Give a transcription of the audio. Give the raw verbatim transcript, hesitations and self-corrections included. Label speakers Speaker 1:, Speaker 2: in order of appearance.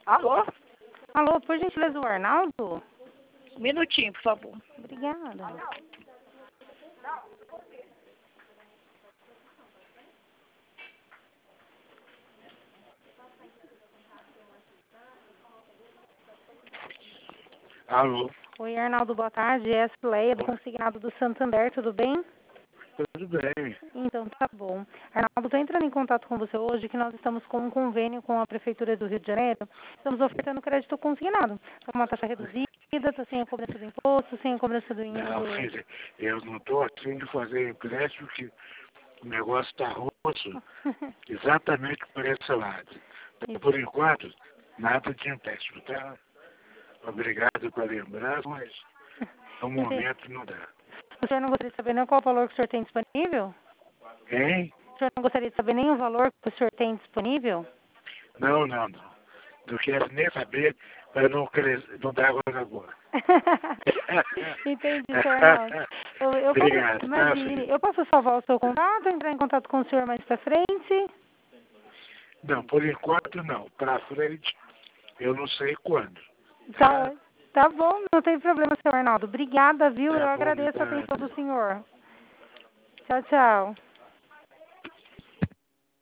Speaker 1: Alô?
Speaker 2: Alô, por gentileza, o Arnaldo?
Speaker 1: Um minutinho, por favor.
Speaker 2: Obrigada.
Speaker 3: Alô?
Speaker 2: Oi, Arnaldo, boa tarde. É a Cileia do Consignado do Santander, tudo bem?
Speaker 3: Tudo bem.
Speaker 2: Então, tá bom. Arnaldo, estou entrando em contato com você hoje que nós estamos com um convênio com a Prefeitura do Rio de Janeiro. Estamos ofertando crédito consignado. Está com uma taxa reduzida, está sem a cobrança do imposto, sem a cobrança do...
Speaker 3: Não, filha, eu não estou afim de fazer empréstimo, que o negócio está roxo, exatamente por esse lado. Então, por enquanto, nada de empréstimo, tá? Obrigado pela lembrança, mas no momento não dá.
Speaker 2: O senhor não gostaria de saber nem qual o valor que o senhor tem disponível?
Speaker 3: Hein?
Speaker 2: O senhor não gostaria de saber nem o valor que o senhor tem disponível?
Speaker 3: Não, não, não. Não quero nem saber para não, cres- não dar água na boca.
Speaker 2: Entendi, senhor Arnaldo. Eu, eu
Speaker 3: Obrigado,
Speaker 2: posso,
Speaker 3: tá,
Speaker 2: imagine,
Speaker 3: filho?
Speaker 2: eu posso salvar o seu contato, entrar em contato com o senhor mais pra frente?
Speaker 3: Não, por enquanto não. Para frente, eu não sei quando.
Speaker 2: Tá, tá bom, não tem problema, senhor Arnaldo. Obrigada, viu?
Speaker 3: Tá
Speaker 2: Eu
Speaker 3: bom,
Speaker 2: agradeço a
Speaker 3: tá.
Speaker 2: atenção do senhor. Tchau, tchau.